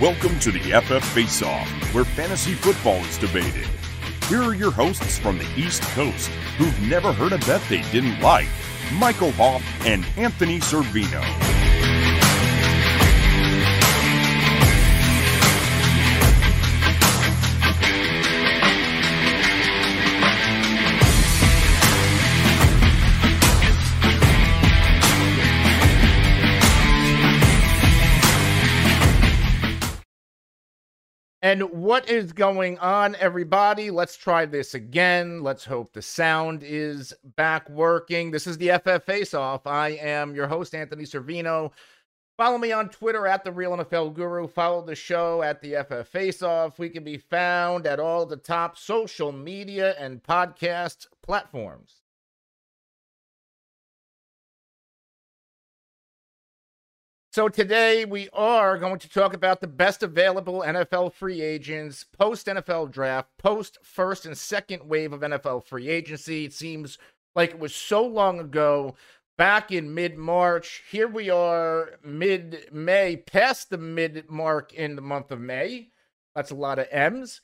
Welcome to the FF Face-Off, where fantasy football is debated. Here are your hosts from the East Coast, who've never heard a bet they didn't like, Michael Hoff and Anthony Servino. And what is going on, everybody? Let's try this again. Let's hope the sound is back working. This is the FF Face-Off. I am your host, Anthony Servino. Follow me on Twitter at The Real NFL Guru. Follow the show at the FF Face-Off. We can be found at all the top social media and podcast platforms. So today we are going to talk about the best available NFL free agents, post-NFL draft, post-first and second wave of NFL free agency. It seems like it was so long ago, back in mid-March. Here we are, mid-May, past the mid-mark in the month of May. That's a lot of M's.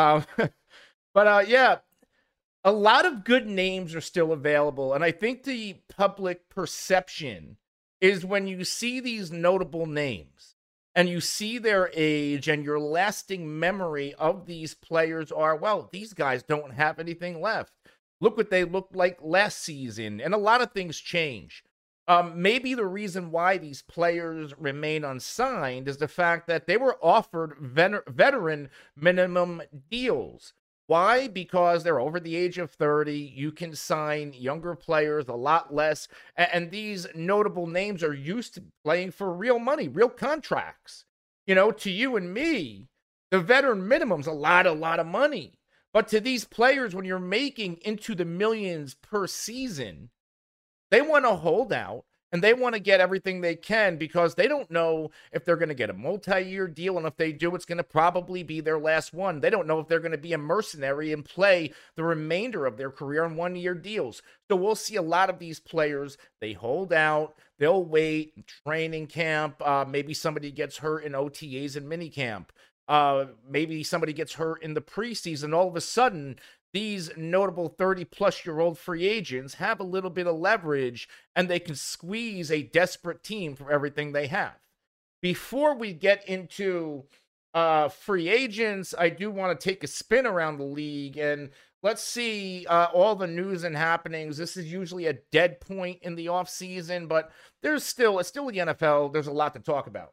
Yeah, a lot of good names are still available. And I think the public perception is when you see these notable names and you see their age and your lasting memory of these players are, well, these guys don't have anything left. Look what they looked like last season. And a lot of things change. Maybe the reason why these players remain unsigned is the fact that they were offered veteran minimum deals. Why? Because they're over the age of 30. You can sign younger players a lot less. And these notable names are used to playing for real money, real contracts. You know, to you and me, the veteran minimum's a lot of money. But to these players, when you're making into the millions per season, they want to hold out. And they want to get everything they can because they don't know if they're going to get a multi-year deal. And if they do, it's going to probably be their last one. They don't know if they're going to be a mercenary and play the remainder of their career on one-year deals. So we'll see a lot of these players. They hold out. They'll wait in training camp. Maybe somebody gets hurt in OTAs and minicamp. Maybe somebody gets hurt in the preseason. All of a sudden, these notable 30-plus-year-old free agents have a little bit of leverage, and they can squeeze a desperate team for everything they have. Before we get into free agents, I do want to take a spin around the league, and let's see all the news and happenings. This is usually a dead point in the offseason, but it's still the NFL. There's a lot to talk about.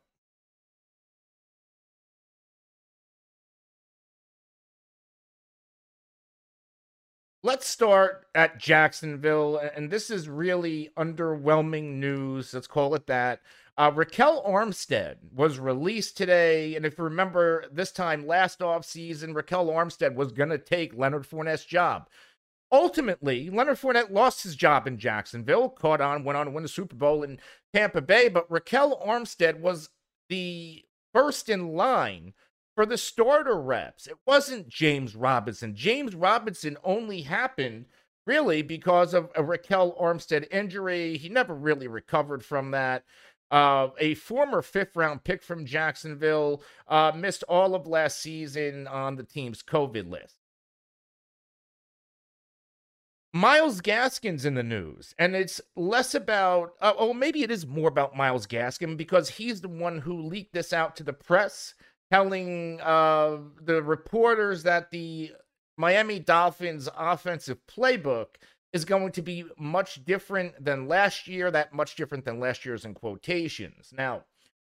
Let's start at Jacksonville, and this is really underwhelming news. Let's call it that. Raquel Armstead was released today, and if you remember this time last offseason, Raquel Armstead was going to take Leonard Fournette's job. Ultimately, Leonard Fournette lost his job in Jacksonville, went on to win the Super Bowl in Tampa Bay, but Raquel Armstead was the first in line for the starter reps. It wasn't James Robinson. James Robinson only happened really because of a Raquel Armstead injury. He never really recovered from that. A former fifth-round pick from Jacksonville missed all of last season on the team's COVID list. Myles Gaskin's in the news, and it's less about, maybe it is more about Myles Gaskin because he's the one who leaked this out to the press, telling the reporters that the Miami Dolphins offensive playbook is going to be much different than last year, that much different than last year's in quotations. Now,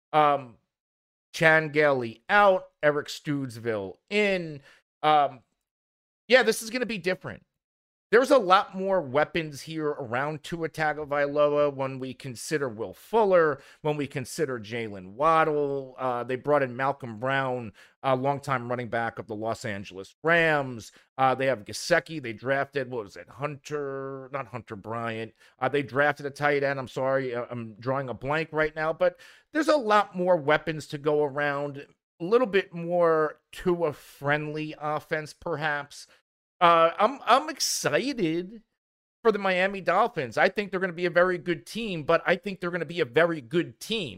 Chan Gailey out, Eric Stoodsville in. This is going to be different. There's a lot more weapons here around Tua Tagovailoa when we consider Will Fuller, when we consider Jalen Waddle. They brought in Malcolm Brown, a longtime running back of the Los Angeles Rams. They have Gesicki. They drafted, not Hunter Bryant. They drafted a tight end. I'm sorry, I'm drawing a blank right now. But there's a lot more weapons to go around. A little bit more Tua-friendly offense, perhaps. I'm excited for the Miami Dolphins. I think they're going to be a very good team, but I think they're going to be a very good team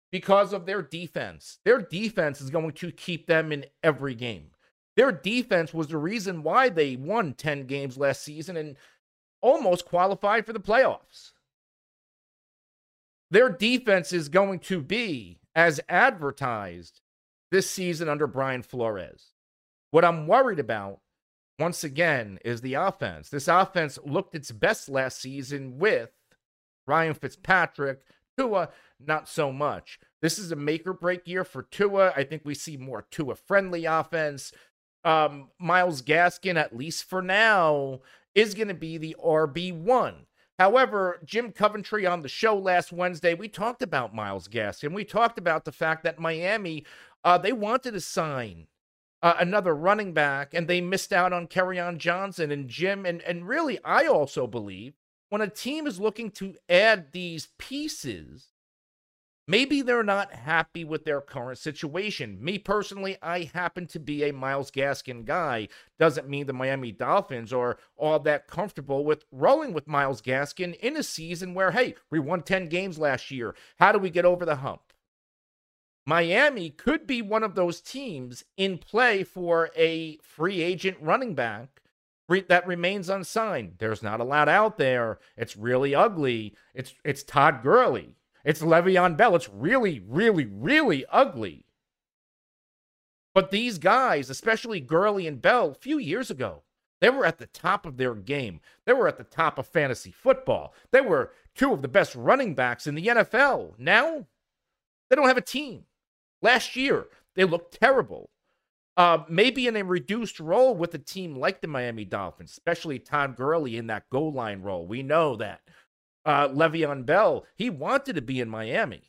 because of their defense. Their defense is going to keep them in every game. Their defense was the reason why they won 10 games last season and almost qualified for the playoffs. Their defense is going to be as advertised this season under Brian Flores. What I'm worried about, once again, is the offense. This offense looked its best last season with Ryan Fitzpatrick. Tua, not so much. This is a make or break year for Tua. I think we see more Tua-friendly offense. Myles Gaskin, at least for now, is going to be the RB1. However, Jim Coventry on the show last Wednesday, we talked about Myles Gaskin. We talked about the fact that Miami, they wanted to sign another running back, and they missed out on Kerryon Johnson. And Jim, and really, I also believe, when a team is looking to add these pieces, maybe they're not happy with their current situation. Me personally, I happen to be a Myles Gaskin guy. Doesn't mean the Miami Dolphins are all that comfortable with rolling with Myles Gaskin in a season where, hey, we won 10 games last year. How do we get over the hump? Miami could be one of those teams in play for a free agent running back that remains unsigned. There's not a lot out there. It's really ugly. It's Todd Gurley. It's Le'Veon Bell. It's really, really, really ugly. But these guys, especially Gurley and Bell, a few years ago, they were at the top of their game. They were at the top of fantasy football. They were two of the best running backs in the NFL. Now, they don't have a team. Last year, they looked terrible. Maybe in a reduced role with a team like the Miami Dolphins, especially Todd Gurley in that goal line role. We know that. Le'Veon Bell, he wanted to be in Miami.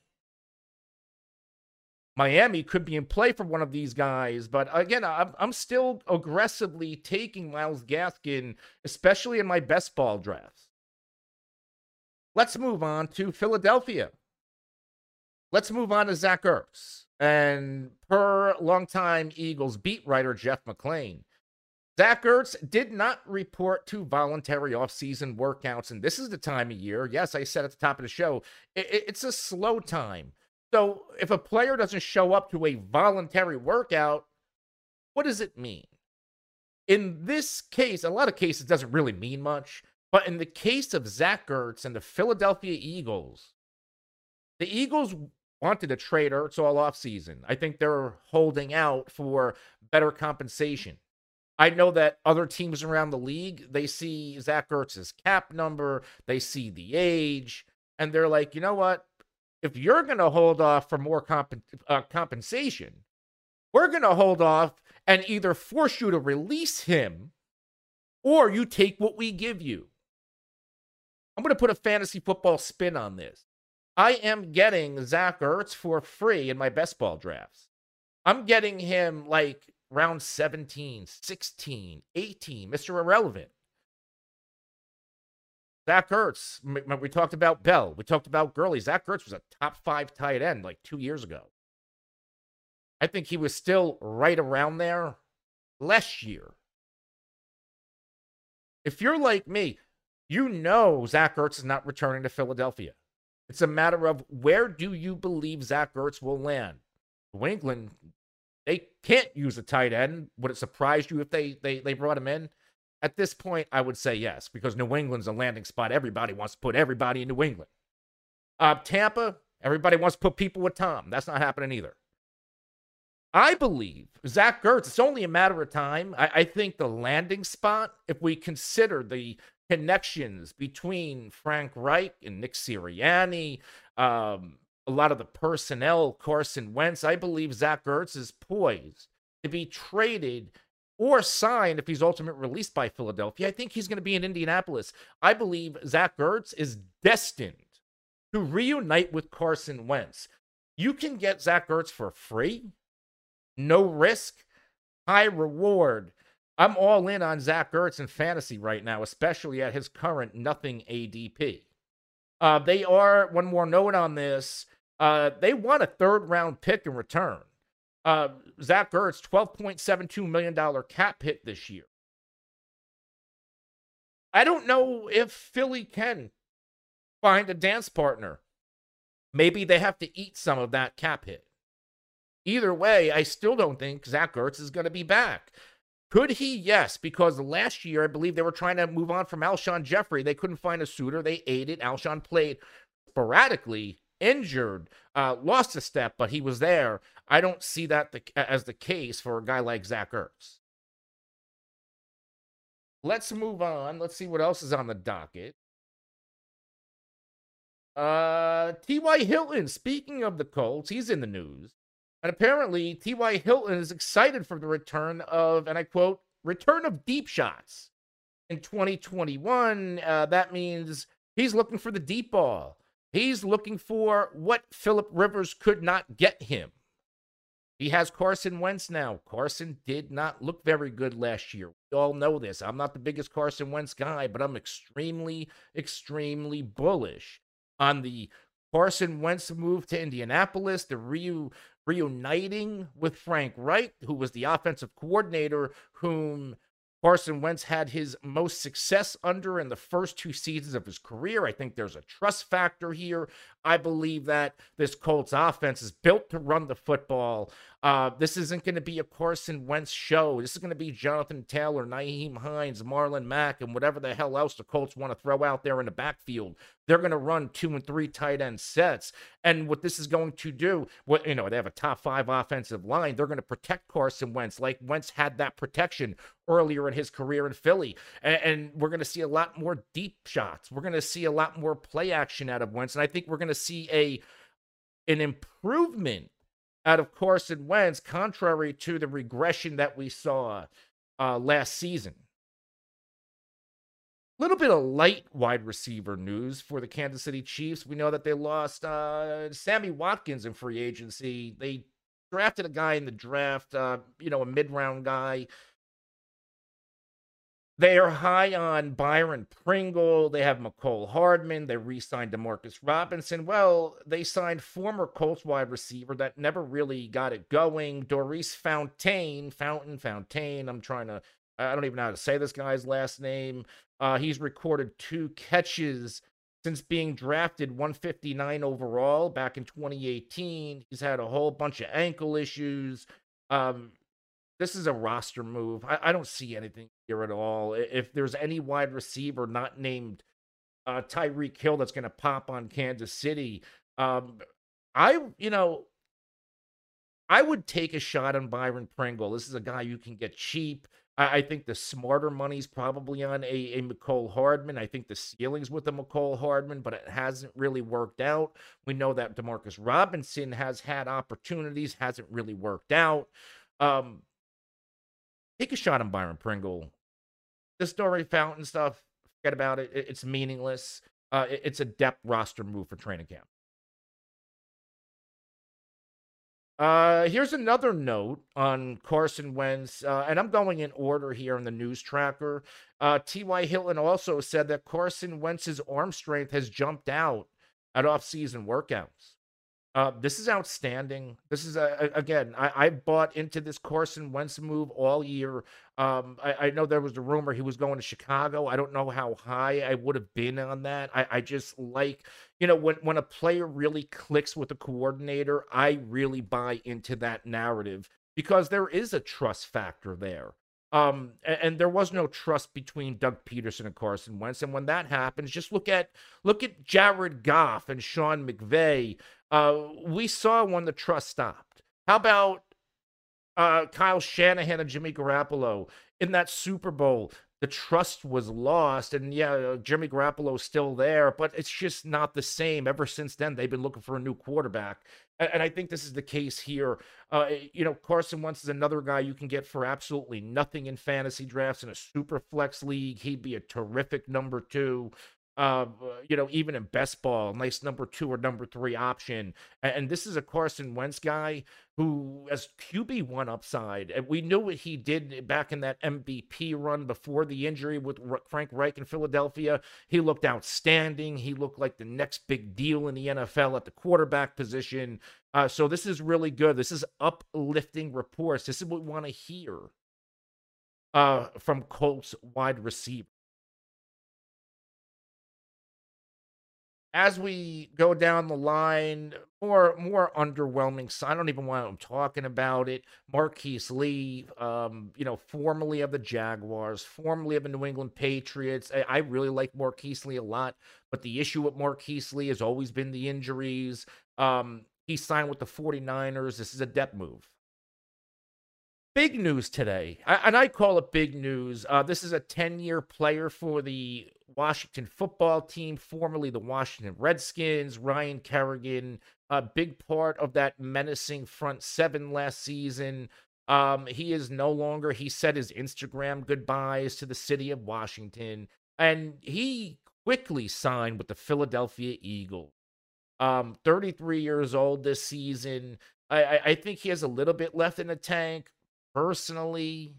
Miami could be in play for one of these guys, but again, I'm still aggressively taking Myles Gaskin, especially in my best ball drafts. Let's move on to Philadelphia. Let's move on to Zach Ertz. And per longtime Eagles beat writer Jeff McLean, Zach Ertz did not report to voluntary offseason workouts. And this is the time of year. Yes, I said at the top of the show, it's a slow time. So if a player doesn't show up to a voluntary workout, what does it mean? In this case, a lot of cases doesn't really mean much. But in the case of Zach Ertz and the Philadelphia Eagles, the Eagles wanted to trade Ertz all offseason. I think they're holding out for better compensation. I know that other teams around the league, they see Zach Ertz's cap number, they see the age, and they're like, you know what? If you're going to hold off for more compensation, we're going to hold off and either force you to release him or you take what we give you. I'm going to put a fantasy football spin on this. I am getting Zach Ertz for free in my best ball drafts. I'm getting him like round 17, 16, 18, Mr. Irrelevant. Zach Ertz, we talked about Bell. We talked about Gurley. Zach Ertz was a top 5 tight end like 2 years ago. I think he was still right around there last year. If you're like me, you know Zach Ertz is not returning to Philadelphia. It's a matter of where do you believe Zach Ertz will land? New England, they can't use a tight end. Would it surprise you if they brought him in? At this point, I would say yes, because New England's a landing spot. Everybody wants to put everybody in New England. Tampa, everybody wants to put people with Tom. That's not happening either. I believe Zach Ertz, it's only a matter of time. I think the landing spot, if we consider the connections between Frank Reich and Nick Sirianni, a lot of the personnel, Carson Wentz, I believe Zach Ertz is poised to be traded or signed if he's ultimately released by Philadelphia. I think he's going to be in Indianapolis. I believe Zach Ertz is destined to reunite with Carson Wentz. You can get Zach Ertz for free, no risk, high reward. I'm all in on Zach Ertz in fantasy right now, especially at his current nothing ADP. They are, one more note on this, they want a third-round pick in return. Zach Ertz, $12.72 million cap hit this year. I don't know if Philly can find a dance partner Maybe they have to eat some of that cap hit. Either way, I still don't think Zach Ertz is going to be back. Could he? Yes, because last year, I believe they were trying to move on from Alshon Jeffrey. They couldn't find a suitor. They ate it. Alshon played sporadically, injured, lost a step, but he was there. I don't see that as the case for a guy like Zach Ertz. Let's move on. Let's see what else is on the docket. T.Y. Hilton, speaking of the Colts, he's in the news. And apparently, T.Y. Hilton is excited for the return of, and I quote, return of deep shots. In 2021, that means he's looking for the deep ball. He's looking for what Phillip Rivers could not get him. He has Carson Wentz now. Carson did not look very good last year. We all know this. I'm not the biggest Carson Wentz guy, but I'm extremely, extremely bullish on the Carson Wentz move to Indianapolis, the reuniting with Frank Reich, who was the offensive coordinator, whom Carson Wentz had his most success under in the first 2 seasons of his career. I think there's a trust factor here. I believe that this Colts offense is built to run the football. This isn't going to be a Carson Wentz show. This is going to be Jonathan Taylor, Nyheim Hines, Marlon Mack, and whatever the hell else the Colts want to throw out there in the backfield. They're going to run 2 and 3 tight end sets. And what this is going to do, they have a top 5 offensive line. They're going to protect Carson Wentz like Wentz had that protection earlier in his career in Philly. And we're going to see a lot more deep shots. We're going to see a lot more play action out of Wentz. And I think we're going to see an improvement out of Carson Wentz, contrary to the regression that we saw last season. A little bit of light wide receiver news for the Kansas City Chiefs. We know that they lost Sammy Watkins in free agency. They drafted a guy in the draft, a mid-round guy. They are high on Byron Pringle. They have McCole Hardman. They re-signed Demarcus Robinson. Well, they signed former Colts wide receiver that never really got it going, Daurice Fountain. I don't even know how to say this guy's last name. He's recorded 2 catches since being drafted 159 overall back in 2018. He's had a whole bunch of ankle issues. This is a roster move. I don't see anything here at all. If there's any wide receiver not named Tyreek Hill that's going to pop on Kansas City, I would take a shot on Byron Pringle. This is a guy you can get cheap. I think the smarter money's probably on a McCole Hardman. I think the ceiling's with a McCole Hardman, but it hasn't really worked out. We know that Demarcus Robinson has had opportunities, hasn't really worked out. Take a shot on Byron Pringle. The Story Fountain stuff, forget about it. It's meaningless. It's a depth roster move for training camp. Here's another note on Carson Wentz, and I'm going in order here in the news tracker. T.Y. Hilton also said that Carson Wentz's arm strength has jumped out at offseason workouts. This is outstanding. This is, again, I bought into this Carson Wentz move all year. I know there was a rumor he was going to Chicago. I don't know how high I would have been on that. I just like, when a player really clicks with a coordinator, I really buy into that narrative because there is a trust factor there. And there was no trust between Doug Peterson and Carson Wentz. And when that happens, just look at Jared Goff and Sean McVay. We saw when the trust stopped. How about Kyle Shanahan and Jimmy Garoppolo in that Super Bowl? The trust was lost, and Jimmy Garoppolo's still there, but it's just not the same. Ever since then, they've been looking for a new quarterback, and I think this is the case here. Carson Wentz is another guy you can get for absolutely nothing in fantasy drafts in a super flex league. He'd be a terrific number 2. Even in best ball, nice number 2 or number 3 option. And this is a Carson Wentz guy who has QB1 upside. And we knew what he did back in that MVP run before the injury with Frank Reich in Philadelphia. He looked outstanding. He looked like the next big deal in the NFL at the quarterback position. So this is really good. This is uplifting reports. This is what we want to hear from Colts wide receiver. As we go down the line, more underwhelming. So I don't even want I'm talking about it. Marquise Lee, formerly of the Jaguars, formerly of the New England Patriots. I really like Marquise Lee a lot, but the issue with Marquise Lee has always been the injuries. He signed with the 49ers. This is a depth move. Big news today, and I call it big news. This is a 10-year player for the Washington football team, formerly the Washington Redskins. Ryan Kerrigan, a big part of that menacing front seven last season. He is no longer, he said his Instagram goodbyes to the city of Washington, and he quickly signed with the Philadelphia Eagles. 33 years old this season. I think he has a little bit left in the tank. Personally,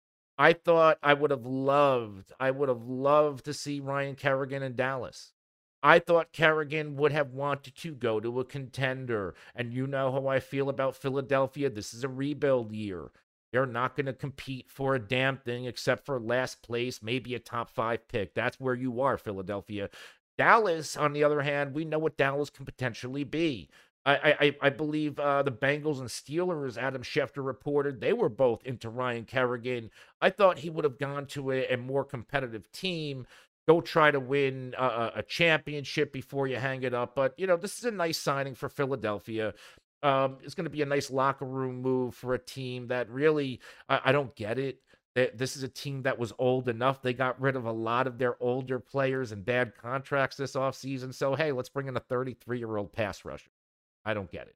I would have loved to see Ryan Kerrigan in Dallas. I thought Kerrigan would have wanted to go to a contender. And you know how I feel about Philadelphia. This is a rebuild year. They're not going to compete for a damn thing except for last place, maybe a top 5 pick. That's where you are, Philadelphia. Dallas, on the other hand, we know what Dallas can potentially be. I believe the Bengals and Steelers, Adam Schefter reported, they were both into Ryan Kerrigan. I thought he would have gone to a more competitive team, go try to win a championship before you hang it up. But, this is a nice signing for Philadelphia. It's going to be a nice locker room move for a team that really, I don't get it. This is a team that was old enough. They got rid of a lot of their older players and bad contracts this offseason. So, hey, let's bring in a 33-year-old pass rusher. I don't get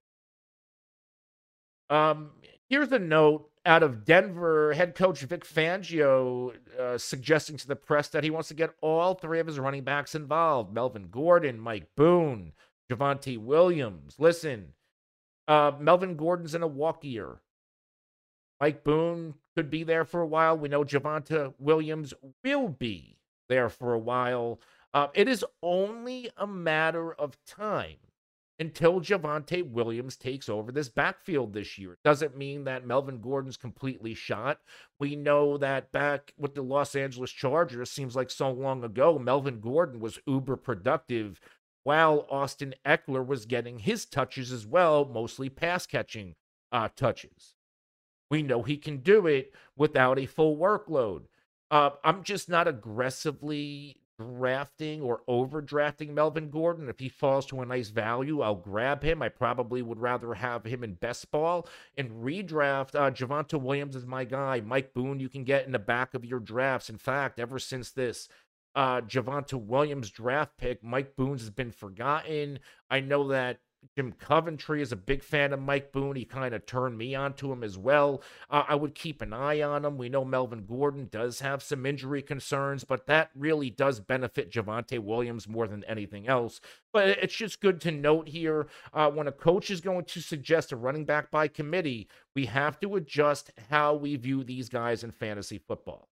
it. Here's a note out of Denver. Head coach Vic Fangio suggesting to the press that he wants to get all 3 of his running backs involved. Melvin Gordon, Mike Boone, Javonte Williams. Listen, Melvin Gordon's in a walk year. Mike Boone could be there for a while. We know Javonte Williams will be there for a while. It is only a matter of time until Javonte Williams takes over this backfield this year. Doesn't mean that Melvin Gordon's completely shot. We know that back with the Los Angeles Chargers, seems like so long ago, Melvin Gordon was uber productive while Austin Eckler was getting his touches as well, mostly pass catching touches. We know he can do it without a full workload. I'm just not aggressively drafting or overdrafting Melvin Gordon. If he falls to a nice value, I'll grab him. I probably would rather have him in best ball. In redraft, Javonte Williams is my guy. Mike Boone you can get in the back of your drafts. In fact, ever since this Javonte Williams draft pick, Mike Boone's has been forgotten. I know that Jim Coventry is a big fan of Mike Boone. He kind of turned me on to him as well. I would keep an eye on him. We know Melvin Gordon does have some injury concerns, but that really does benefit Javonte Williams more than anything else. But it's just good to note here, when a coach is going to suggest a running back by committee, we have to adjust how we view these guys in fantasy football.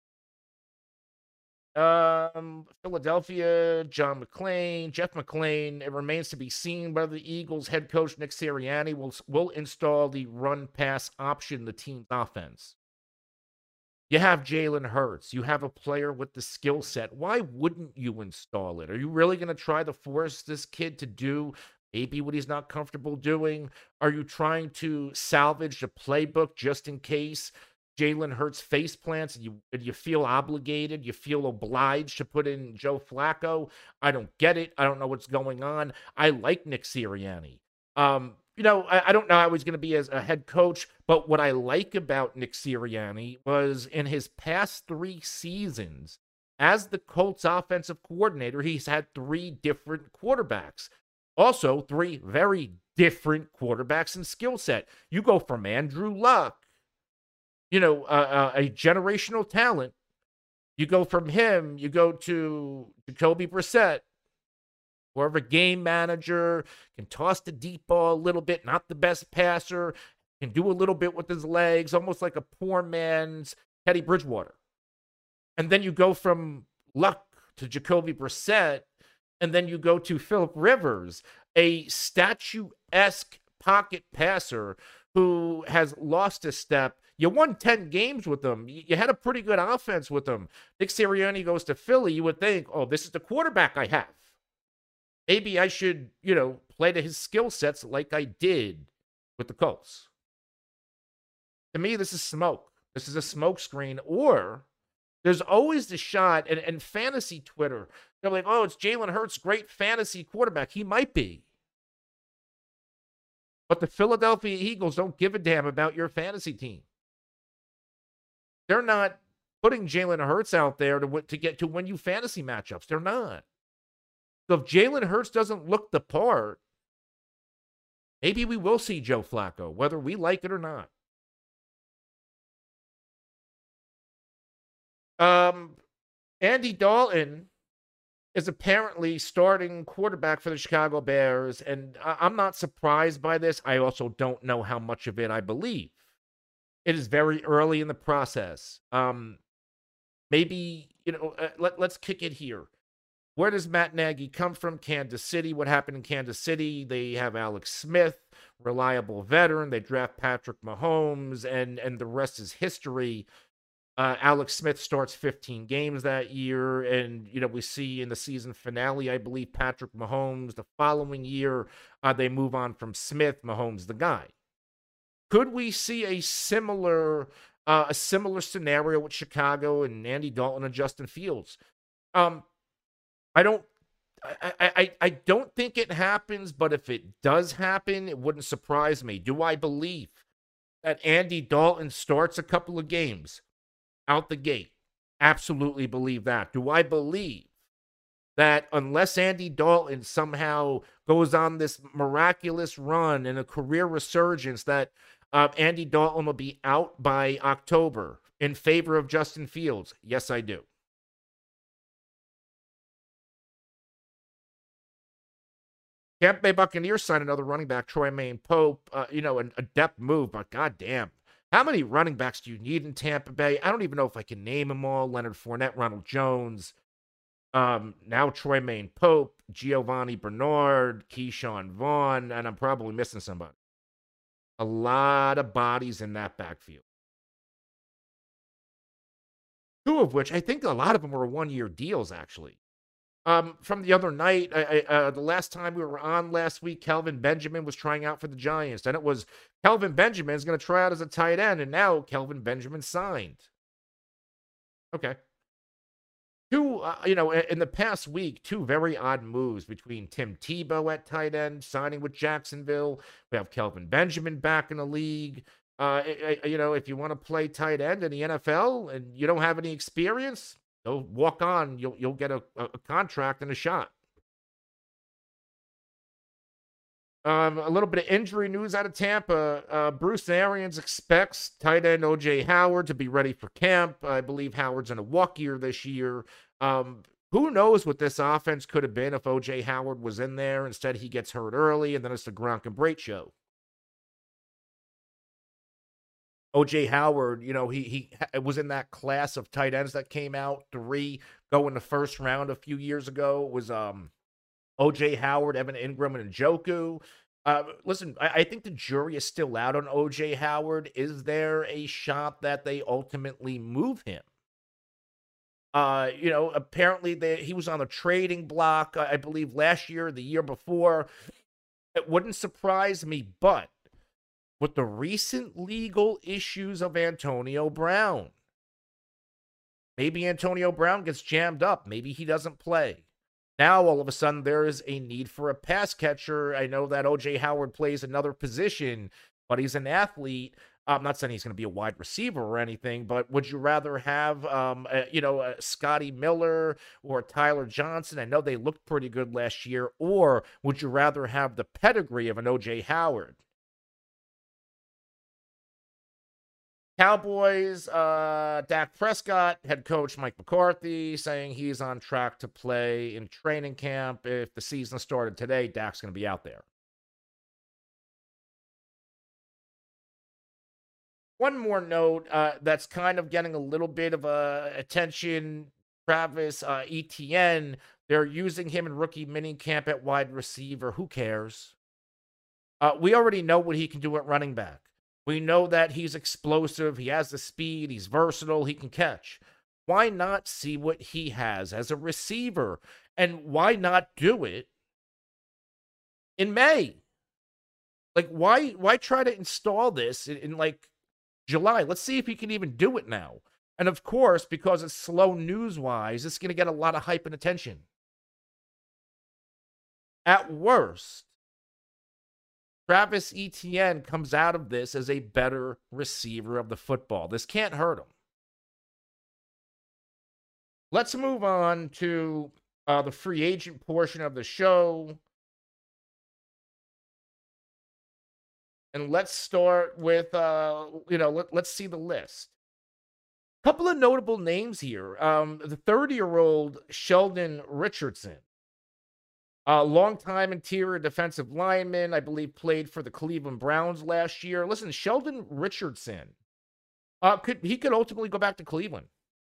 Philadelphia, Jeff McClain. It remains to be seen whether the Eagles head coach Nick Sirianni will install the run pass option in the team's offense. You have Jalen Hurts. You have a player with the skill set. Why wouldn't you install it? Are you really going to try to force this kid to do maybe what he's not comfortable doing? Are you trying to salvage the playbook just in case Jalen Hurts face plants and you feel obligated, you feel obliged to put in Joe Flacco? I don't get it. I don't know what's going on. I like Nick Sirianni. I don't know how he's going to be as a head coach, but what I like about Nick Sirianni was in his past 3 seasons as the Colts offensive coordinator, he's had 3 different quarterbacks. Also, 3 very different quarterbacks in skill set. You go from Andrew Luck, a generational talent. You go from him, you go to Jacoby Brissett, more of a game manager, can toss the deep ball a little bit, not the best passer, can do a little bit with his legs, almost like a poor man's Teddy Bridgewater. And then you go from Luck to Jacoby Brissett, and then you go to Phillip Rivers, a statuesque pocket passer who has lost a step. You won 10 games with them. You had a pretty good offense with them. Nick Sirianni goes to Philly. You would think, oh, this is the quarterback I have. maybe I should, play to his skill sets like I did with the Colts. To me, this is smoke. This is a smoke screen. Or there's always the shot, and fantasy Twitter, they're like, oh, it's Jalen Hurts, great fantasy quarterback. He might be. But the Philadelphia Eagles don't give a damn about your fantasy team. They're not putting Jalen Hurts out there to win you fantasy matchups. They're not. So if Jalen Hurts doesn't look the part, maybe we will see Joe Flacco, whether we like it or not. Andy Dalton is apparently starting quarterback for the Chicago Bears, and I'm not surprised by this. I also don't know how much of it I believe. It is very early in the process. Maybe, let's kick it here. Where does Matt Nagy come from? Kansas City. What happened in Kansas City? They have Alex Smith, reliable veteran. They draft Patrick Mahomes, and the rest is history. Alex Smith starts 15 games that year, and we see in the season finale, I believe, Patrick Mahomes. The following year, they move on from Smith. Mahomes the guy. Could we see a similar scenario with Chicago and Andy Dalton and Justin Fields? I don't think it happens, but if it does happen, it wouldn't surprise me. Do I believe that Andy Dalton starts a couple of games out the gate? Absolutely believe that. Do I believe that unless Andy Dalton somehow goes on this miraculous run and a career resurgence, that Andy Dalton will be out by October in favor of Justin Fields? Yes, I do. Tampa Bay Buccaneers signed another running back, Troymaine Pope. A depth move, but goddamn. How many running backs do you need in Tampa Bay? I don't even know if I can name them all. Leonard Fournette, Ronald Jones, now Troymaine Pope, Giovanni Bernard, Keyshawn Vaughn, and I'm probably missing somebody. A lot of bodies in that backfield. Two of which, I think a lot of them were one-year deals, actually. From the other night, the last time we were on last week, Kelvin Benjamin was trying out for the Giants. Then it was Kelvin Benjamin is going to try out as a tight end, and now Kelvin Benjamin signed. Okay. In the past week, two very odd moves between Tim Tebow at tight end, signing with Jacksonville. We have Kelvin Benjamin back in the league. If you want to play tight end in the NFL and you don't have any experience, you'll walk on. You'll get a contract and a shot. A little bit of injury news out of Tampa. Bruce Arians expects tight end O.J. Howard to be ready for camp. I believe Howard's in a walk year this year. Who knows what this offense could have been if O.J. Howard was in there. Instead, he gets hurt early, and then it's the Gronk and Brate show. O.J. Howard, he was in that class of tight ends that came out, 3 go in the first round a few years ago. It was O.J. Howard, Evan Ingram, and Njoku. Listen, I think the jury is still out on O.J. Howard. Is there a shot that they ultimately move him? Apparently he was on the trading block, I believe, last year, the year before. It wouldn't surprise me, but with the recent legal issues of Antonio Brown, maybe Antonio Brown gets jammed up. Maybe he doesn't play. Now, all of a sudden, there is a need for a pass catcher. I know that O.J. Howard plays another position, but he's an athlete. I'm not saying he's going to be a wide receiver or anything, but would you rather have, Scotty Miller or Tyler Johnson? I know they looked pretty good last year. Or would you rather have the pedigree of an O.J. Howard? Cowboys, Dak Prescott, head coach Mike McCarthy saying he's on track to play in training camp. If the season started today, Dak's going to be out there. One more note that's kind of getting a little bit of attention. Travis Etienne, they're using him in rookie minicamp at wide receiver. Who cares? We already know what he can do at running back. We know that he's explosive. He has the speed. He's versatile. He can catch. Why not see what he has as a receiver? And why not do it in May. Like, why try to install this in like July? Let's see if he can even do it now. And of course, because it's slow news-wise, it's going to get a lot of hype and attention. At worst, Travis Etienne comes out of this as a better receiver of the football. This can't hurt him. Let's move on to the free agent portion of the show. And let's start with, let's see the list. Couple of notable names here. The 30-year-old Sheldon Richardson, a longtime interior defensive lineman, I believe played for the Cleveland Browns last year. Listen, Sheldon Richardson, could ultimately go back to Cleveland.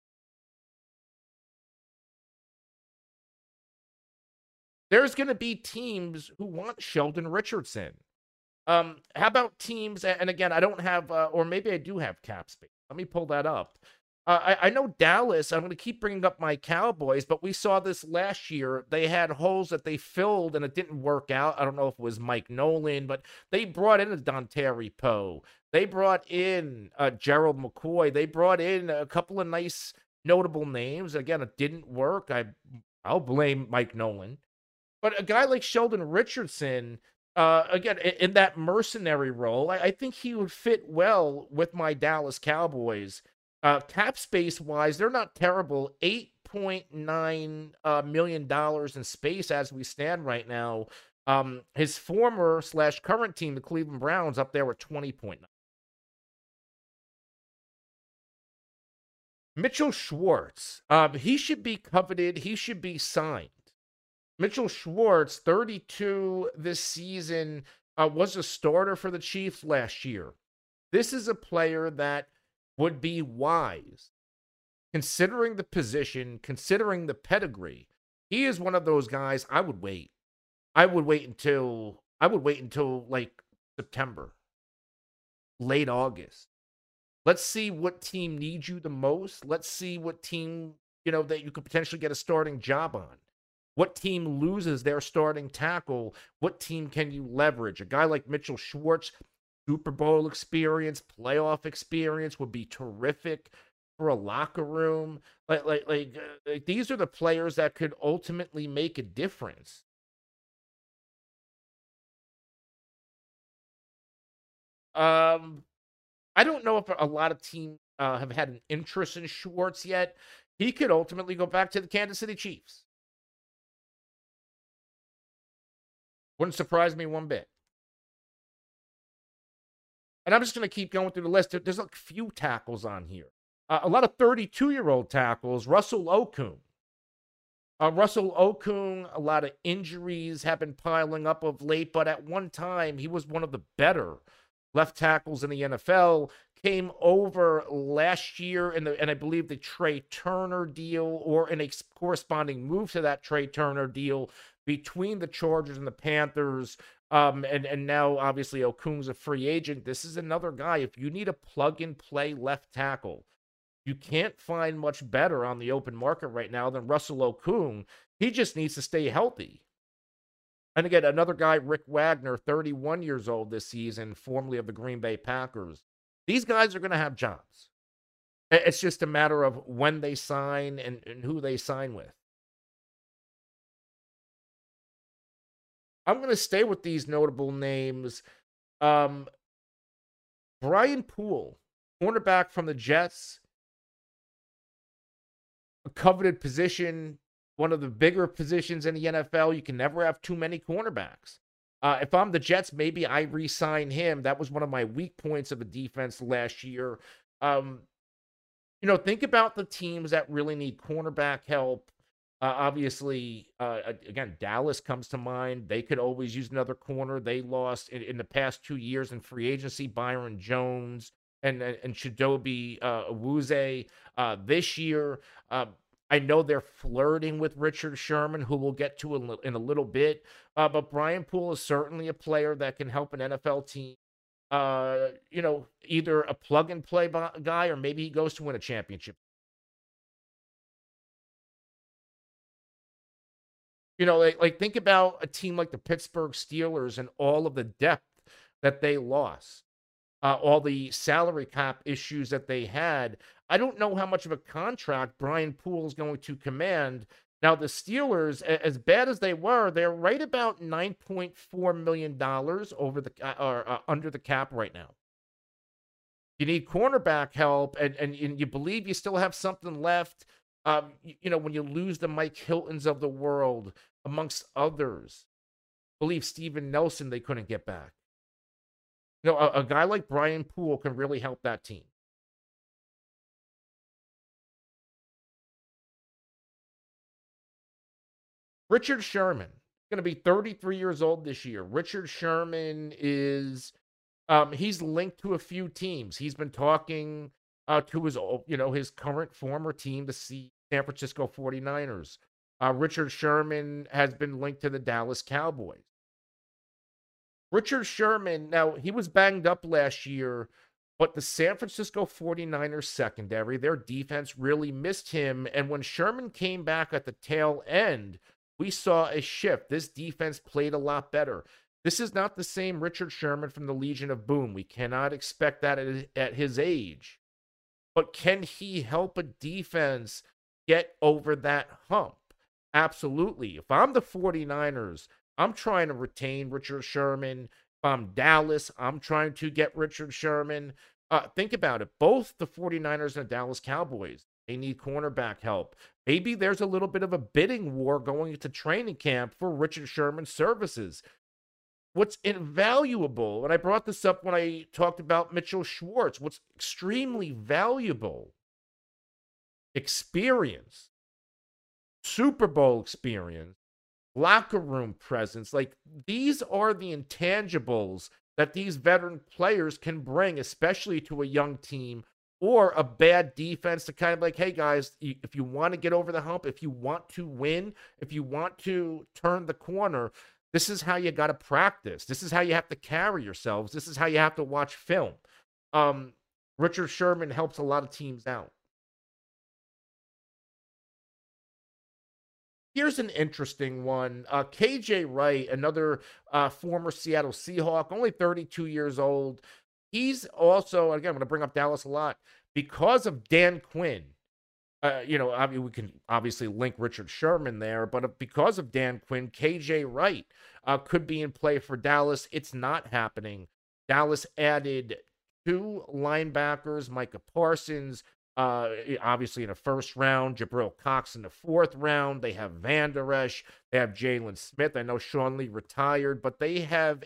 There's going to be teams who want Sheldon Richardson. How about teams, and again, I don't have, or maybe I do have cap space. Let me pull that up. I know Dallas, I'm going to keep bringing up my Cowboys, but we saw this last year. They had holes that they filled, and it didn't work out. I don't know if it was Mike Nolan, but they brought in a Dontari Poe. They brought in Gerald McCoy. They brought in a couple of nice, notable names. Again, it didn't work. I'll blame Mike Nolan. But a guy like Sheldon Richardson, again, in that mercenary role, I think he would fit well with my Dallas Cowboys. Cap space wise, they're not terrible. $8.9 million in space as we stand right now. His former / current team, the Cleveland Browns, up there with 20.9. Mitchell Schwartz, he should be coveted. He should be signed. Mitchell Schwartz, 32 this season, was a starter for the Chiefs last year. This is a player that would be wise, considering the position, considering the pedigree. He is one of those guys I would wait. I would wait until like September, late August. Let's see what team needs you the most. Let's see what team, that you could potentially get a starting job on. What team loses their starting tackle? What team can you leverage? A guy like Mitchell Schwartz, Super Bowl experience, playoff experience would be terrific for a locker room. Like these are the players that could ultimately make a difference. I don't know if a lot of teams have had an interest in Schwartz yet. He could ultimately go back to the Kansas City Chiefs. Wouldn't surprise me one bit. And I'm just going to keep going through the list. There's a few tackles on here. A lot of 32-year-old tackles. Russell Okung. Russell Okung, a lot of injuries have been piling up of late, but at one time, he was one of the better left tackles in the NFL. Came over last year, and I believe the Trey Turner deal, or in a corresponding move to that Trey Turner deal between the Chargers and the Panthers. And now, obviously, Okung's a free agent. This is another guy. If you need a plug-and-play left tackle, you can't find much better on the open market right now than Russell Okung. He just needs to stay healthy. And again, another guy, Rick Wagner, 31 years old this season, formerly of the Green Bay Packers. These guys are going to have jobs. It's just a matter of when they sign and who they sign with. I'm going to stay with these notable names. Brian Poole, cornerback from the Jets. A coveted position, one of the bigger positions in the NFL. You can never have too many cornerbacks. If I'm the Jets, maybe I re-sign him. That was one of my weak points of the defense last year. Think about the teams that really need cornerback help. Obviously, again, Dallas comes to mind. They could always use another corner. They lost in the past 2 years in free agency, Byron Jones and Chidobe Awuzie. This year, I know they're flirting with Richard Sherman, who we'll get to in a little bit. But Brian Poole is certainly a player that can help an NFL team. Either a plug-and-play guy, or maybe he goes to win a championship. Like think about a team like the Pittsburgh Steelers and all of the depth that they lost, all the salary cap issues that they had. I don't know how much of a contract Brian Poole is going to command. Now, the Steelers, as bad as they were, they're right about $9.4 million over the or under the cap right now. You need cornerback help, and you believe you still have something left. When you lose the Mike Hiltons of the world, amongst others, believe Steven Nelson they couldn't get back. A guy like Brian Poole can really help that team. Richard Sherman, going to be 33 years old this year. Richard Sherman is he's linked to a few teams. He's been talking to his current former team, the San Francisco 49ers. Richard Sherman has been linked to the Dallas Cowboys. Richard Sherman, now he was banged up last year, but the San Francisco 49ers secondary, their defense really missed him. And when Sherman came back at the tail end, we saw a shift. This defense played a lot better. This is not the same Richard Sherman from the Legion of Boom. We cannot expect that at his age. But can he help a defense get over that hump? Absolutely. If I'm the 49ers, I'm trying to retain Richard Sherman. If I'm Dallas, I'm trying to get Richard Sherman. Think about it. Both the 49ers and the Dallas Cowboys, they need cornerback help. Maybe there's a little bit of a bidding war going into training camp for Richard Sherman's services. What's invaluable, and I brought this up when I talked about Mitchell Schwartz, what's extremely valuable, experience, Super Bowl experience, locker room presence. Like, these are the intangibles that these veteran players can bring, especially to a young team or a bad defense, to kind of like, hey guys, if you want to get over the hump, if you want to win, if you want to turn the corner, this is how you got to practice. This is how you have to carry yourselves. This is how you have to watch film. Richard Sherman helps a lot of teams out. Here's an interesting one. KJ Wright, another former Seattle Seahawk, only 32 years old. He's also, again, I'm going to bring up Dallas a lot, because of Dan Quinn. We can obviously link Richard Sherman there, but because of Dan Quinn, KJ Wright could be in play for Dallas. It's not happening. Dallas added 2 linebackers, Micah Parsons, obviously in the first round, Jabril Cox in the 4th round. They have Van Der Esch. They have Jalen Smith. I know Sean Lee retired, but they have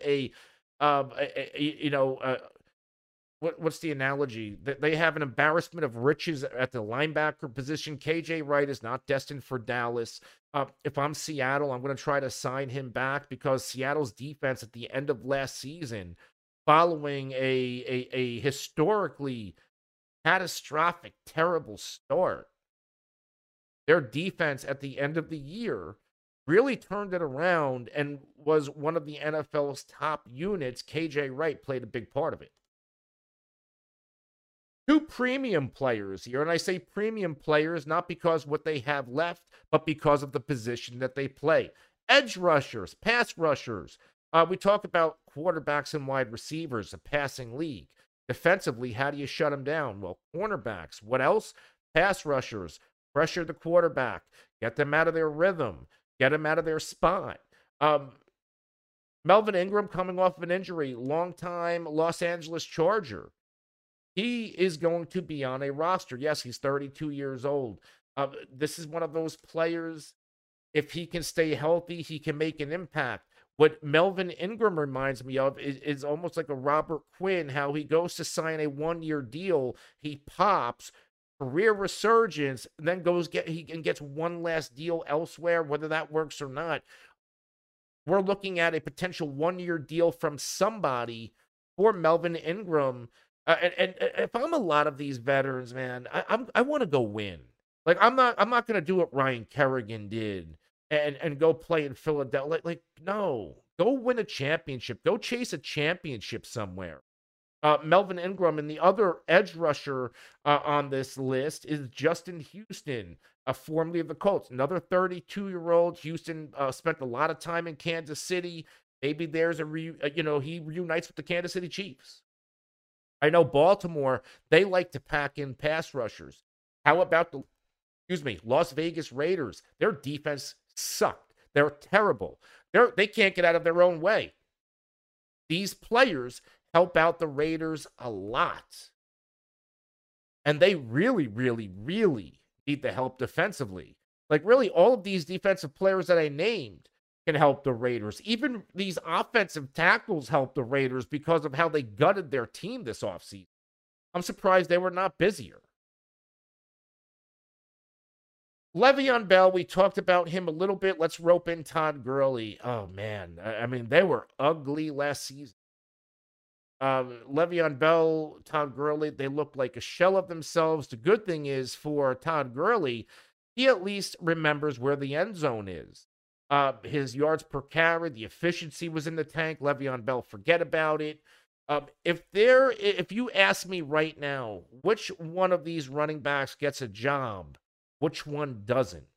what's the analogy? They have an embarrassment of riches at the linebacker position. KJ Wright is not destined for Dallas. If I'm Seattle, I'm going to try to sign him back, because Seattle's defense at the end of last season, following a historically catastrophic, terrible start, their defense at the end of the year really turned it around and was one of the NFL's top units. KJ Wright played a big part of it. 2 premium players here, and I say premium players not because what they have left, but because of the position that they play. Edge rushers, pass rushers. We talk about quarterbacks and wide receivers, a passing league. Defensively, how do you shut them down? Well, cornerbacks. What else? Pass rushers. Pressure the quarterback. Get them out of their rhythm. Get them out of their spot. Melvin Ingram, coming off of an injury, longtime Los Angeles Charger. He is going to be on a roster. Yes, he's 32 years old. This is one of those players, if he can stay healthy, he can make an impact. What Melvin Ingram reminds me of is almost like a Robert Quinn, how he goes to sign a 1-year deal, he pops, career resurgence, and then gets one last deal elsewhere, whether that works or not. We're looking at a potential 1-year deal from somebody for Melvin Ingram. And if I'm a lot of these veterans, man, I want to go win. Like, I'm not going to do what Ryan Kerrigan did and go play in Philadelphia. Like, no, go win a championship. Go chase a championship somewhere. Melvin Ingram, and the other edge rusher on this list is Justin Houston. formerly of the Colts, another 32-year-old. Houston spent a lot of time in Kansas City. Maybe there's he reunites with the Kansas City Chiefs. I know Baltimore, they like to pack in pass rushers. How about Las Vegas Raiders? Their defense sucked. They're terrible. They can't get out of their own way. These players help out the Raiders a lot. And they really, really, really need the help defensively. Like, really, all of these defensive players that I named can help the Raiders. Even these offensive tackles help the Raiders because of how they gutted their team this offseason. I'm surprised they were not busier. Le'Veon Bell, we talked about him a little bit. Let's rope in Todd Gurley. Oh, man. I mean, they were ugly last season. Le'Veon Bell, Todd Gurley, they looked like a shell of themselves. The good thing is for Todd Gurley, he at least remembers where the end zone is. His yards per carry, the efficiency was in the tank. Le'Veon Bell, forget about it. If you ask me right now, which one of these running backs gets a job, which one doesn't?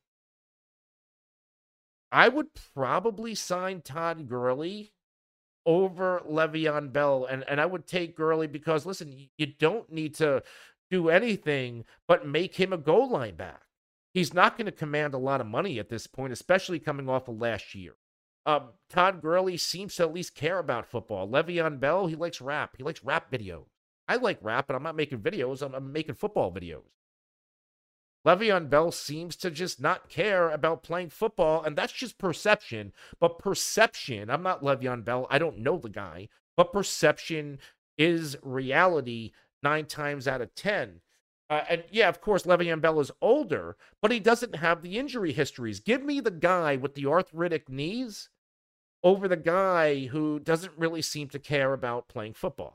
I would probably sign Todd Gurley over Le'Veon Bell, and I would take Gurley because, listen, you don't need to do anything but make him a goal line back. He's not going to command a lot of money at this point, especially coming off of last year. Todd Gurley seems to at least care about football. Le'Veon Bell, he likes rap. He likes rap videos. I like rap, but I'm not making videos. I'm making football videos. Le'Veon Bell seems to just not care about playing football, and that's just perception. But perception, I'm not Le'Veon Bell. I don't know the guy. But perception is reality 9 times out of 10. And yeah, of course, Le'Veon Bell is older, but he doesn't have the injury histories. Give me the guy with the arthritic knees over the guy who doesn't really seem to care about playing football.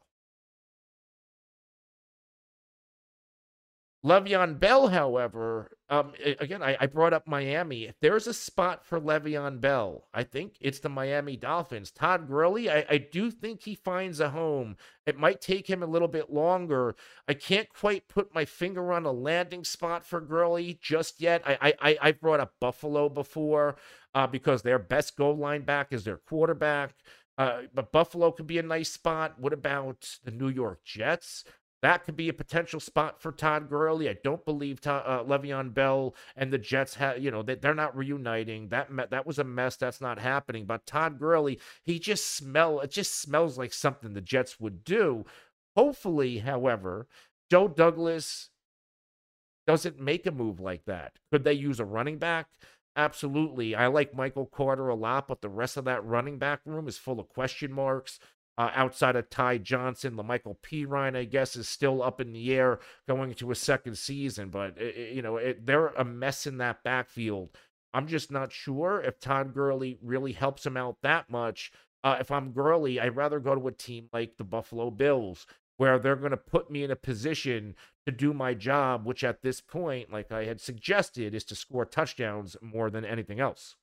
Le'Veon Bell, however, again, I brought up Miami. If there's a spot for Le'Veon Bell, I think it's the Miami Dolphins. Todd Gurley, I do think he finds a home. It might take him a little bit longer. I can't quite put my finger on a landing spot for Gurley just yet. I brought up Buffalo before because their best goal line back is their quarterback. But Buffalo could be a nice spot. What about the New York Jets? That could be a potential spot for Todd Gurley. I don't believe Le'Veon Bell and the Jets they're not reuniting. That was a mess. That's not happening. But Todd Gurley, it just smells like something the Jets would do. Hopefully, however, Joe Douglas doesn't make a move like that. Could they use a running back? Absolutely. I like Michael Carter a lot, but the rest of that running back room is full of question marks. Outside of Ty Johnson, LaMichael Pirine, I guess, is still up in the air going into a second season. But, they're a mess in that backfield. I'm just not sure if Todd Gurley really helps him out that much. If I'm Gurley, I'd rather go to a team like the Buffalo Bills, where they're going to put me in a position to do my job, which at this point, like I had suggested, is to score touchdowns more than anything else.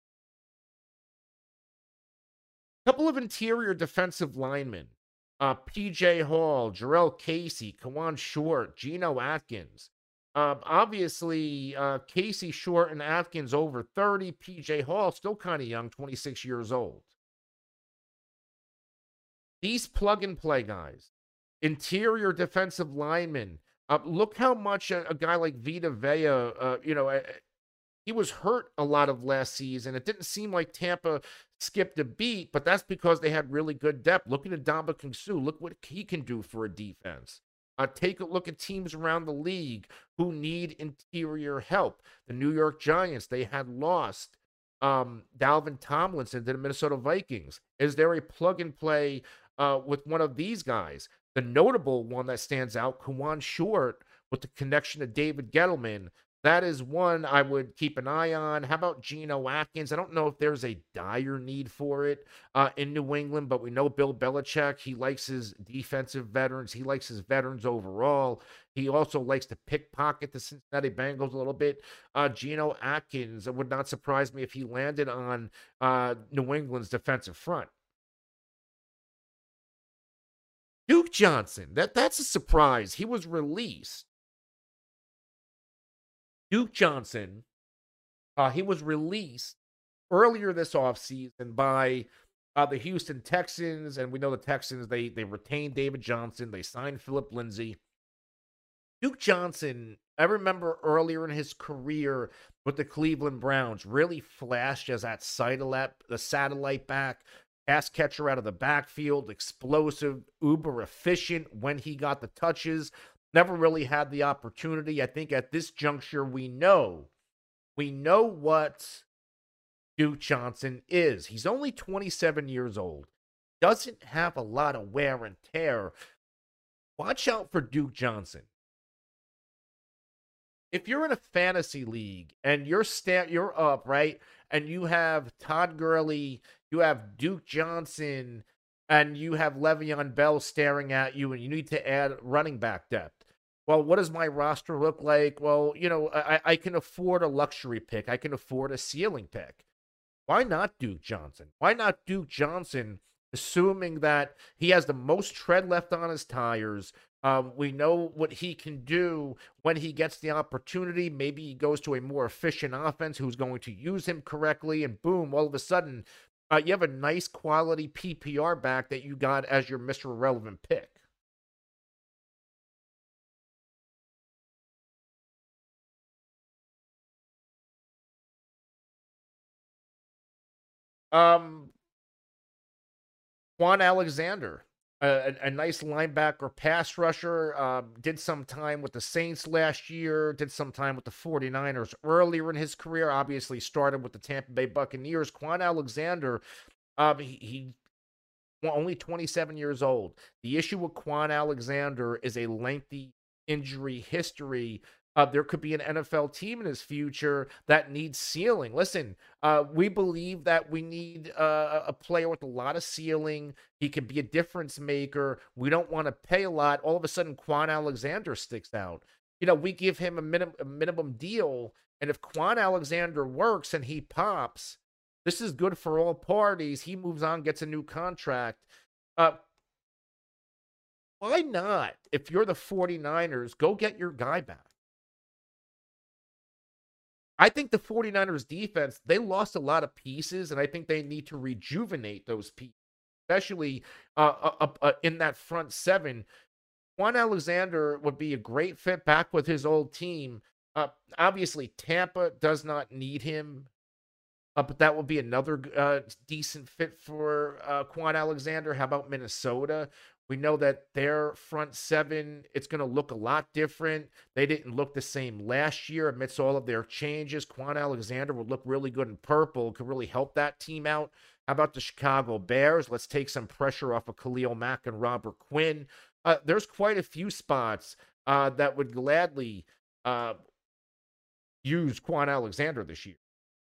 Couple of interior defensive linemen, P.J. Hall, Jarrell Casey, Kawann Short, Geno Atkins. Obviously, Casey, Short, and Atkins over 30. P.J. Hall still kind of young, 26 years old. These plug-and-play guys, interior defensive linemen, look how much a guy like Vita Vea, he was hurt a lot of last season. It didn't seem like Tampa skipped a beat, but that's because they had really good depth. Look at Ndamukong Suh. Look what he can do for a defense. Take a look at teams around the league who need interior help. The New York Giants, they had lost Dalvin Tomlinson to the Minnesota Vikings. Is there a plug-and-play with one of these guys? The notable one that stands out, Kawann Short, with the connection to David Gettleman. That is one I would keep an eye on. How about Geno Atkins? I don't know if there's a dire need for it in New England, but we know Bill Belichick, he likes his defensive veterans. He likes his veterans overall. He also likes to pickpocket the Cincinnati Bengals a little bit. Geno Atkins, it would not surprise me if he landed on New England's defensive front. Duke Johnson, that's a surprise. He was released. Duke Johnson, he was released earlier this offseason by the Houston Texans, and we know the Texans, they retained David Johnson, they signed Philip Lindsay. Duke Johnson, I remember earlier in his career with the Cleveland Browns, really flashed as that satellite back, pass catcher out of the backfield, explosive, uber efficient when he got the touches. Never really had the opportunity. I think at this juncture, we know what Duke Johnson is. He's only 27 years old, doesn't have a lot of wear and tear. Watch out for Duke Johnson. If you're in a fantasy league and you're up, right? And you have Todd Gurley, you have Duke Johnson, and you have Le'Veon Bell staring at you, and you need to add running back depth. Well, what does my roster look like? Well, I can afford a luxury pick. I can afford a ceiling pick. Why not Duke Johnson? Why not Duke Johnson, assuming that he has the most tread left on his tires? We know what he can do when he gets the opportunity. Maybe he goes to a more efficient offense who's going to use him correctly, and boom, all of a sudden, you have a nice quality PPR back that you got as your Mr. Irrelevant pick. Um, Quan Alexander, a nice linebacker pass rusher, did some time with the Saints last year, did some time with the 49ers earlier in his career, obviously started with the Tampa Bay Buccaneers. Quan Alexander, he only 27 years old. The issue with Quan Alexander is a lengthy injury history. There could be an NFL team in his future that needs ceiling. Listen, we believe that we need a player with a lot of ceiling. He can be a difference maker. We don't want to pay a lot. All of a sudden, Quan Alexander sticks out. We give him a minimum deal, and if Quan Alexander works and he pops, this is good for all parties. He moves on, gets a new contract. Why not? If you're the 49ers, go get your guy back. I think the 49ers defense, they lost a lot of pieces, and I think they need to rejuvenate those pieces, especially in that front seven. Quan Alexander would be a great fit back with his old team. Obviously, Tampa does not need him, but that would be another decent fit for Quan Alexander. How about Minnesota? We know that their front seven, it's going to look a lot different. They didn't look the same last year amidst all of their changes. Quan Alexander would look really good in purple, could really help that team out. How about the Chicago Bears? Let's take some pressure off of Khalil Mack and Robert Quinn. There's quite a few spots that would gladly use Quan Alexander this year.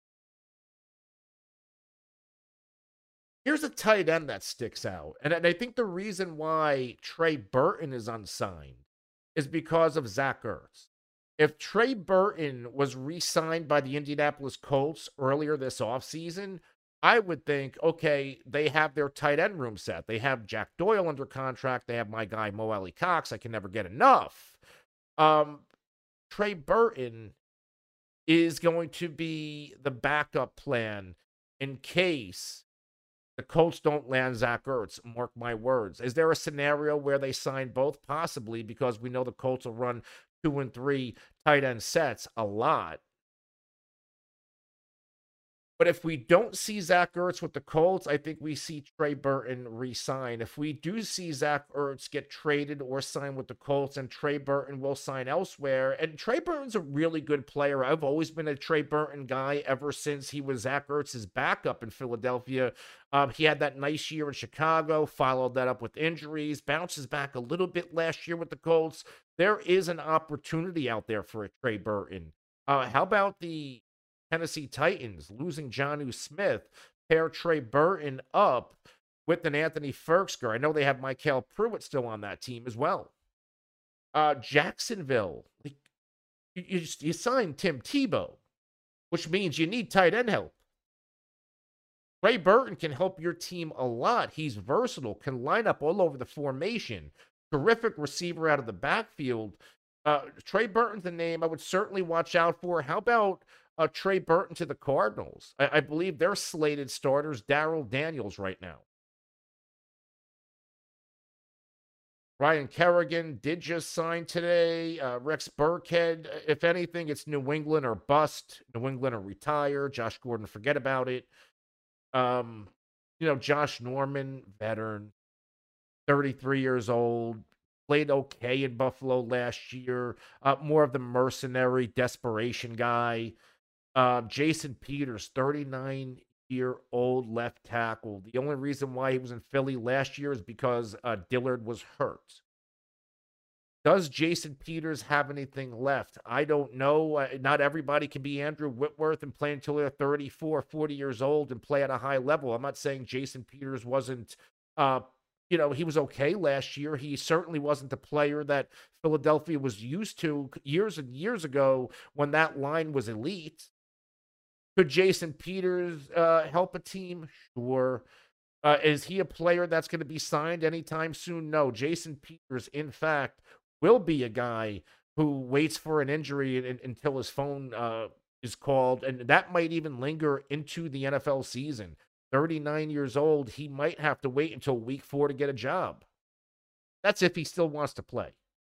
Here's a tight end that sticks out. And I think the reason why Trey Burton is unsigned is because of Zach Ertz. If Trey Burton was re signed by the Indianapolis Colts earlier this offseason, I would think, okay, they have their tight end room set. They have Jack Doyle under contract. They have my guy, Mo Alie-Cox. I can never get enough. Trey Burton is going to be the backup plan in case the Colts don't land Zach Ertz. Mark my words. Is there a scenario where they sign both? Possibly, because we know the Colts will run 2 and 3 tight end sets a lot. But if we don't see Zach Ertz with the Colts, I think we see Trey Burton re-sign. If we do see Zach Ertz get traded or sign with the Colts, and Trey Burton will sign elsewhere, and Trey Burton's a really good player. I've always been a Trey Burton guy ever since he was Zach Ertz's backup in Philadelphia. He had that nice year in Chicago, followed that up with injuries, bounces back a little bit last year with the Colts. There is an opportunity out there for a Trey Burton. How about the Tennessee Titans losing Jonnu Smith, pair Trey Burton up with an Anthony Firkser? I know they have Michael Pruitt still on that team as well. Jacksonville, you signed Tim Tebow, which means you need tight end help. Trey Burton can help your team a lot. He's versatile, can line up all over the formation. Terrific receiver out of the backfield. Trey Burton's a name I would certainly watch out for. How about Trey Burton to the Cardinals? I believe they're slated starters Daryl Daniels right now. Ryan Kerrigan did just sign today. Rex Burkhead, if anything, it's New England or bust. New England or retire. Josh Gordon, forget about it. Um, Josh Norman, veteran, 33 years old, played okay in Buffalo last year. More of the mercenary desperation guy. Jason Peters, 39-year-old left tackle. The only reason why he was in Philly last year is because Dillard was hurt. Does Jason Peters have anything left? I don't know. Not everybody can be Andrew Whitworth and play until they're 34, 40 years old and play at a high level. I'm not saying Jason Peters wasn't, he was okay last year. He certainly wasn't the player that Philadelphia was used to years and years ago when that line was elite. Could Jason Peters help a team? Sure. Is he a player that's going to be signed anytime soon? No. Jason Peters, in fact, will be a guy who waits for an injury until his phone is called, and that might even linger into the NFL season. 39 years old, he might have to wait until week 4 to get a job. That's if he still wants to play.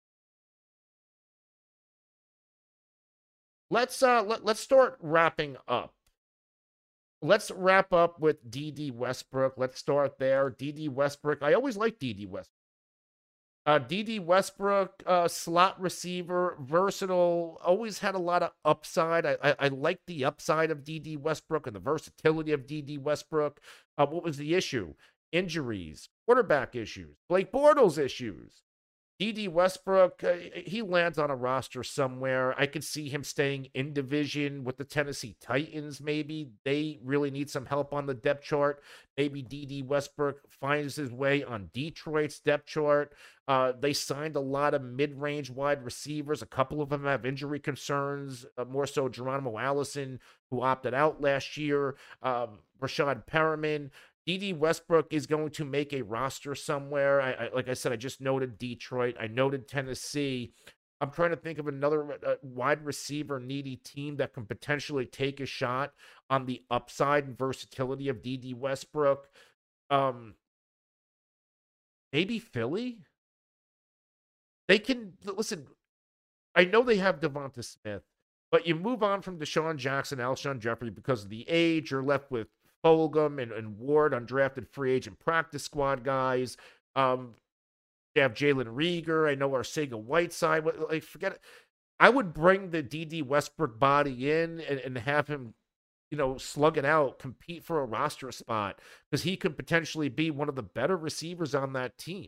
Let's start wrapping up. Let's wrap up with D.D. Westbrook. Let's start there. D.D. Westbrook. I always like D.D. Westbrook. D.D. Westbrook, slot receiver, versatile, always had a lot of upside. I like the upside of D.D. Westbrook and the versatility of D.D. Westbrook. What was the issue? Injuries, quarterback issues, Blake Bortles issues. D.D. Westbrook, he lands on a roster somewhere. I could see him staying in division with the Tennessee Titans, maybe. They really need some help on the depth chart. Maybe D.D. Westbrook finds his way on Detroit's depth chart. They signed a lot of mid-range wide receivers. A couple of them have injury concerns, more so Geronimo Allison, who opted out last year. Rashad Perriman. D.D. Westbrook is going to make a roster somewhere. Like I said, I just noted Detroit. I noted Tennessee. I'm trying to think of another wide receiver needy team that can potentially take a shot on the upside and versatility of D.D. Westbrook. Maybe Philly? They can, listen, I know they have Devonta Smith, but you move on from Deshaun Jackson, Alshon Jeffrey because of the age. You're left with Fulgham and Ward, undrafted free agent practice squad guys. You have Jalen Reagor. I know Arcega Whiteside. Forget it. I would bring the D.D. Westbrook body in and have him, slug it out, compete for a roster spot because he could potentially be one of the better receivers on that team.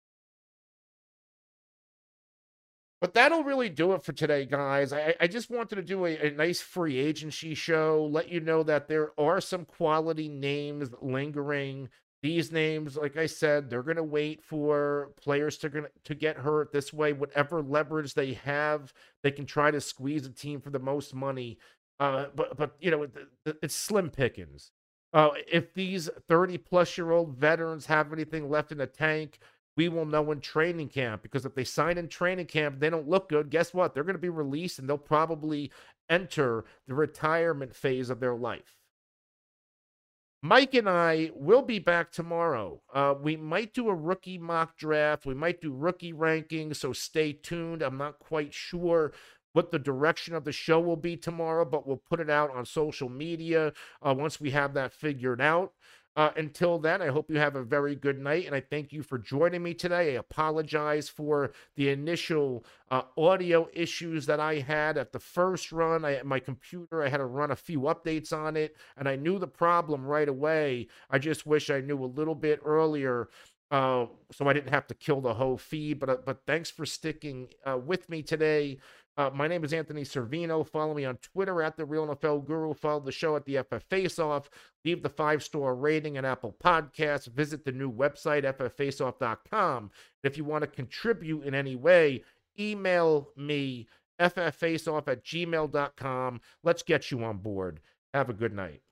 But that'll really do it for today, guys. I just wanted to do a nice free agency show, let you know that there are some quality names lingering. These names, like I said, they're going to wait for players to get hurt. This way, whatever leverage they have, they can try to squeeze a team for the most money. But it's slim pickings. If these 30-plus-year-old veterans have anything left in the tank, we will know in training camp, because if they sign in training camp, they don't look good. Guess what? They're going to be released and they'll probably enter the retirement phase of their life. Mike and I will be back tomorrow. We might do a rookie mock draft. We might do rookie rankings, so stay tuned. I'm not quite sure what the direction of the show will be tomorrow, but we'll put it out on social media once we have that figured out. Until then, I hope you have a very good night, and I thank you for joining me today. I apologize for the initial audio issues that I had at the first run. My computer, I had to run a few updates on it, and I knew the problem right away. I just wish I knew a little bit earlier so I didn't have to kill the whole feed. But thanks for sticking with me today. My name is Anthony Servino. Follow me on Twitter at The Real NFL Guru. Follow the show at the FF Faceoff. Leave the 5-star rating on Apple Podcasts. Visit the new website, fffaceoff.com. If you want to contribute in any way, email me, fffaceoff@gmail.com. Let's get you on board. Have a good night.